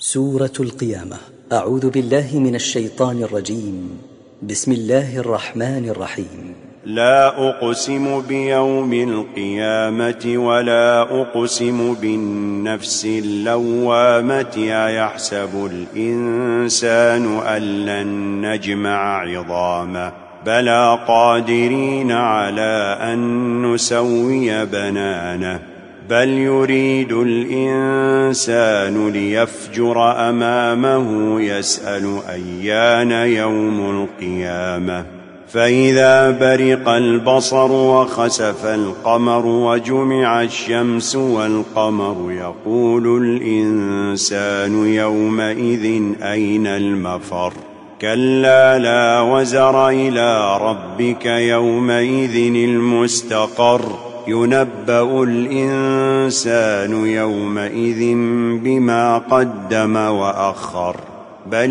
سورة القيامة. أعوذ بالله من الشيطان الرجيم. بسم الله الرحمن الرحيم. لا أقسم بيوم القيامة ولا أقسم بالنفس اللوامة أيحسب الإنسان أن لن نجمع عظامه بلى قادرين على أن نسوي بنانه بل يريد الإنسان ليفجر أمامه يسأل أيان يوم القيامة فإذا برق البصر وخسف القمر وجمع الشمس والقمر يقول الإنسان يومئذ أين المفر كلا لا وزر إلى ربك يومئذ المستقر ينبأ الإنسان يومئذ بما قدم وأخر بل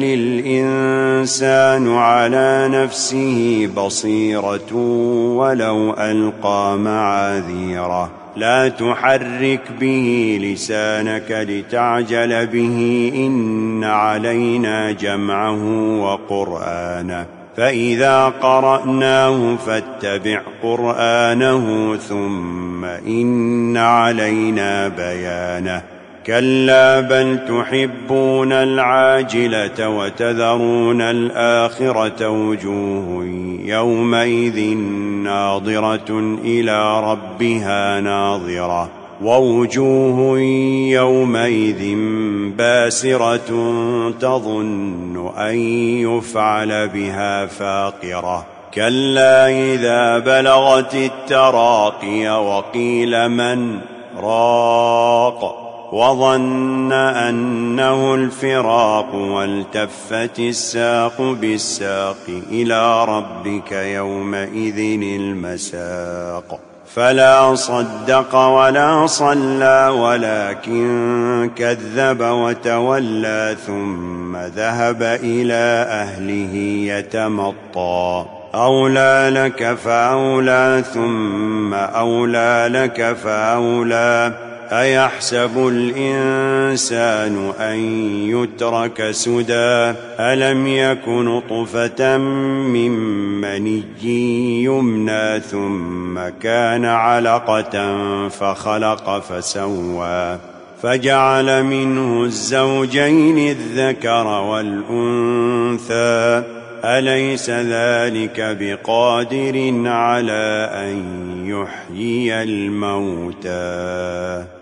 الإنسان على نفسه بصيرة ولو ألقى معاذيره لا تحرك به لسانك لتعجل به إن علينا جمعه وقرآنه فإذا قرأناه فاتبع قرآنه ثم إن علينا بيانه كلا بل تحبون العاجلة وتذرون الآخرة وجوه يومئذ ناظرة إلى ربها ناظرة ووجوه يومئذ باسرة تظن أن يفعل بها فاقرة كلا إذا بلغت التراقي وقيل من راق وظن أنه الفراق والتفت الساق بالساق إلى ربك يومئذ المساق فلا صدق ولا صلى ولكن كذب وتولى ثم ذهب إلى أهله يتمطى أولى لك فأولى ثم أولى لك فأولى أيحسب الإنسان أن يترك سدى ألم يك نطفة من مني يمنى ثم كان علقة فخلق فسوى فجعل منه الزوجين الذكر والأنثى أليس ذلك بقادر على أن يحيي الموتى